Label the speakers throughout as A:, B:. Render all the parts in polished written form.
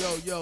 A: Yo,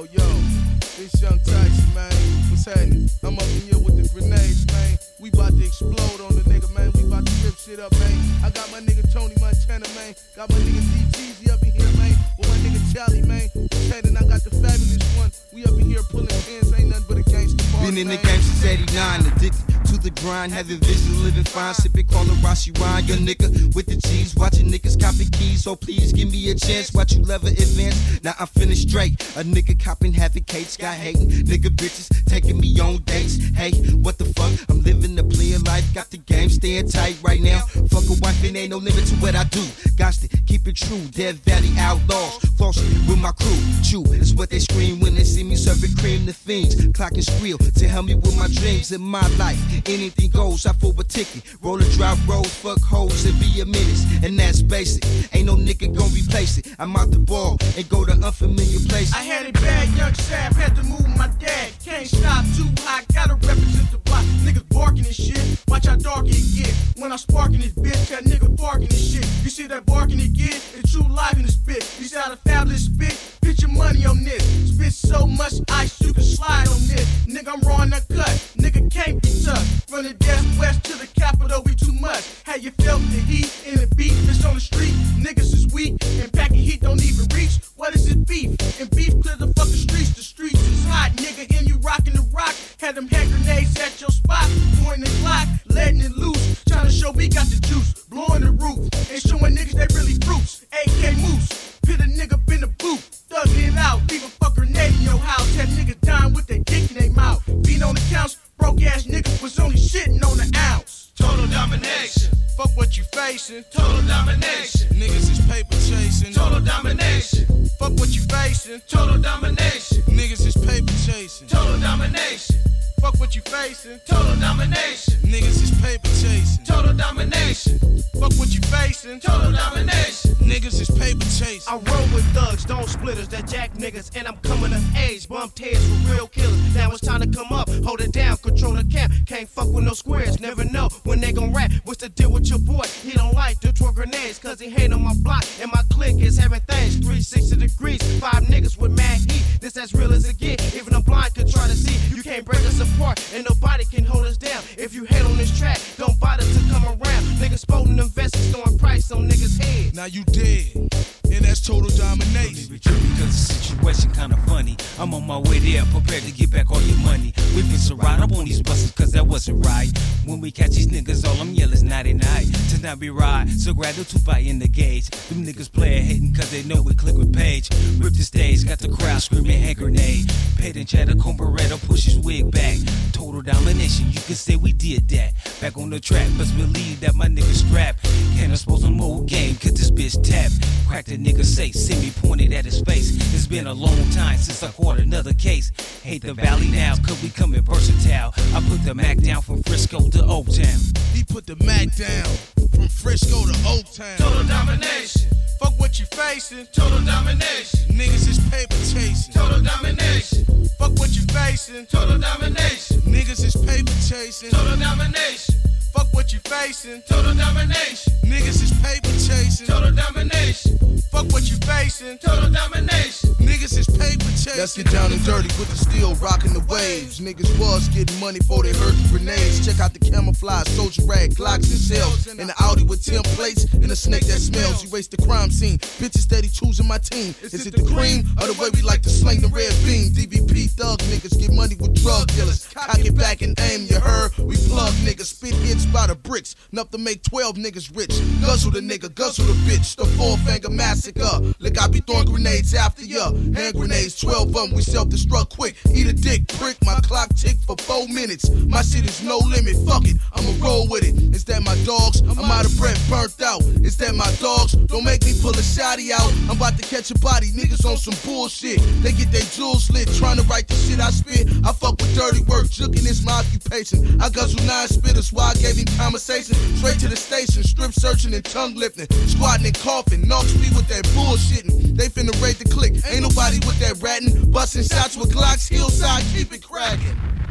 A: this Young Tyson, man, what's happening? I'm up in here with the grenades, man. We about to explode on the nigga, man. We about to rip shit up, man. I got my nigga Tony Montana, man. Got my nigga DTZ up in here, man. With my nigga Charlie, man. And I got the fabulous one. We up in here pulling pins, ain't nothing but a gangster party.
B: Been in the game since '89, addicted to the grind, having vision, living fine, sipping Carla Rossi wine. Your nigga with the G's, watching niggas copy keys. So please give me a chance, watch you level advance. Now I'm finished straight. A nigga copping, having cakes, got hating. Nigga bitches taking me on dates. Hey, what the fuck? I'm living the player life, got the game staying tight right now. Fuck a wife and ain't no limit to what I do. Got to keep it true, Dead Valley Outlaws. Flossing with my crew, chew is what they scream when they see me serving cream to fiends. Clock and squeal to help me with my dreams in my life. Anything goes, I for a ticket. Roll a drop road, fuck hoes and be a menace. And that's basic, ain't no nigga gon' replace it. I'm out the ball and go to unfamiliar places.
C: I had it bad, young Sab, had to move my dad. Can't stop too high, gotta represent the block. Niggas barking and shit, watch how dark it get. When I'm sparking this bitch, that nigga barking and shit. You see that barking it get? It's true life in the spit. You see how the fabulous spit? Put your money on this. Spit so much ice, you can slide on this. Nigga, I'm raw and cut. Nigga can't be tough. From the death west to the capital, we too much. How you felt the heat in the beef? It's on the street. Niggas is weak and packing heat don't even reach. What is it beef? And beef clear the fucking streets. The streets is hot, nigga, and you rockin' the rock. Had them hand grenades at your spot. Pointing the clock, letting it loose. Trying to show we got the juice. Blowing the roof. And showing niggas they really fruits. AK Moose. Put a nigga up in the boot. Thugging it out. Leave a fuck grenade in your house. Had niggas dying with their dick in their mouth. Beat on the counts. Broke ass niggas was only shitting on the ounce.
D: Total domination.
A: Fuck what you facing.
D: Total domination.
A: Niggas is paper chasing.
D: Total domination.
A: Fuck what you facing.
D: Total domination.
A: Niggas is paper chasing.
D: Total domination.
A: Fuck what you facing.
D: Total domination.
A: Niggas is paper chasing.
D: Total domination.
A: Fuck what you facing.
D: Total domination.
A: Niggas is paper chasing.
C: I roll with thugs, don't splitters, that jack niggas, and I'm coming of age. Bumped heads with real killers. Now it's time to come up, hold it down, control the camp. Can't fuck with no squares, never know when they gon' rap. What's the deal with your boy? He don't like the 12 grenades, cause he hate on my block. And my clique is having things 360 degrees. 5 niggas with mad heat, this as real as it get. Even a blind could try to see. You can't break us apart, and nobody can hold us down. If you hate on this track, don't bother to come around. Niggas spoiling them vests, throwing price on niggas' heads.
A: Now you dead, and that's total domination.
E: Because the situation kinda funny. I'm on my way there, prepared to get back all your money. We've been surrounded up on these buses, cause that wasn't right. When we catch these niggas, all I'm yelling is nighty night. Tonight we ride, so grab the 2-5 in the gauge. Them niggas playin' hating cause they know we click with Page. Rip the stage, got the crowd screaming hand grenade. Paid and chatter, Comberetta push his wig back. Total domination, you can say we did that. Back on the track, best believe that my nigga strapped. Can't expose some old game, cause this bitch tap. Crack the nigga safe, send me pointed at his face. It's been a long time since I caught another case. Hate the valley now, cause we coming versatile. I put the Mac down from Frisco to Oak Town.
A: He put the Mac down from Frisco to Oak Town.
D: Total domination.
A: Fuck what you facing.
D: Total domination.
A: Niggas is paper chasing.
D: Total domination.
A: Fuck what you facing.
D: Total domination.
A: Niggas is paper chasing.
D: Total domination.
A: Fuck what you facing.
D: Total domination.
A: Niggas is paper chasing.
D: Total domination.
A: Fuck what you facing.
D: Total domination.
A: Niggas is paper chasing. Let's get down and dirty with the steel, rocking the waves. Niggas was getting money before they heard the grenades. Check out the camouflage, soldier rag, Glocks and shells. And the Audi with 10 plates and a snake that smells. Erase the crime scene. Bitches steady choosing my team. Is it the cream or the way we like to sling the red beam? DVP thug niggas get money with drug dealers. Cock it back and aim, you heard? We plug niggas, spit hits by the bricks. Enough to make 12 niggas rich. Guzzle the nigga, guzzle the bitch. The 4-finger massacre. Look, I be throwing grenades after ya. Hand grenades, 12 of them, we self-destruct quick. Eat a dick, prick, my clock tick for 4 minutes. My shit is no limit, fuck it, I'ma roll with it. Is that my dogs? I'm out of breath, burnt out. Is that my dogs? Don't make me pull a shotty out. I'm about to catch a body, niggas on some bullshit. They get their jewels slit, trying to write the shit I spit. I fuck with dirty work, juking is my occupation. I guzzle 9 spitters, why I gave him conversation. Straight to the station, strip searching and tongue lifting. Squatting and coughing, knocks me with that bullshitting. They finna raid the click, ain't nobody with that ratting. Busting shots with Glocks, hillside, keep it cracking.